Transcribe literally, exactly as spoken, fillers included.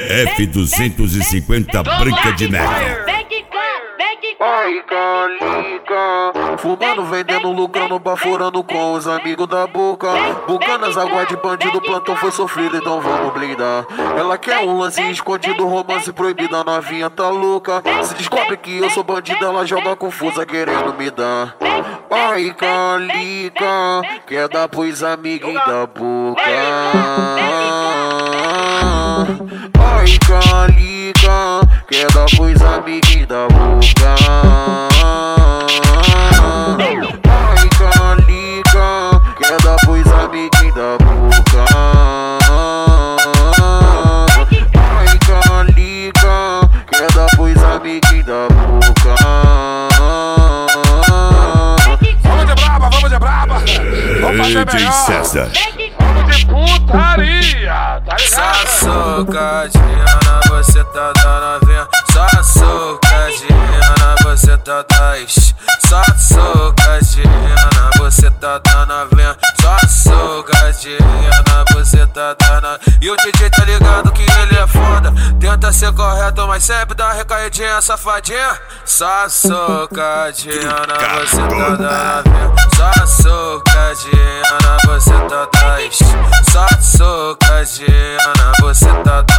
F duzentos e cinquenta Branca de Neve. Ai, calica, fumando, vendendo, lucrando, baforando com os amigos da boca. Bucanas, água de bandido, plantão foi sofrido, então vamos blindar. Ela quer um lance escondido, romance proibido, a novinha tá louca. Se descobre que eu sou bandido, ela joga confusa querendo me dar. Ai, calica, quer dar pros amigos da boca. Ai, calica, quer dar pros amigos da boca. Ai, calica, quer dar pros amigos da boca. Ai, calica, quer dar pros amigos da boca. Vamos de braba, vamos de braba. Vamos fazer D J melhor. César. Vamos de putaria, tá ligado? Só socadinha, você tá dando vinha. Só socadinha, você tá dando. Só socadinha, você tá dando vinha. Só socadinha, você tá dando. E o D J tá ligado que ele é foda. Tenta ser correto, mas sempre dá recaidinha, safadinha. Só socadinha, você tá dando vinha. Só socadinha, você tá dando. Só socadinha, você tá dando.